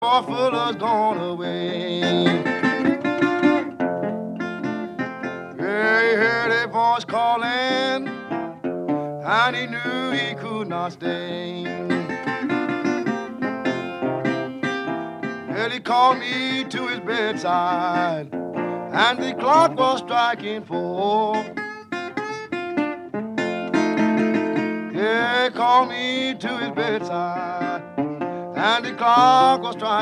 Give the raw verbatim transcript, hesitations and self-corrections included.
Poor fella's gone away. Yeah, he heard a voice calling, and he knew he could not stay. Well, he called me to his bedside, and the clock was striking four. Yeah, he called me to his bedside, and the clock was striking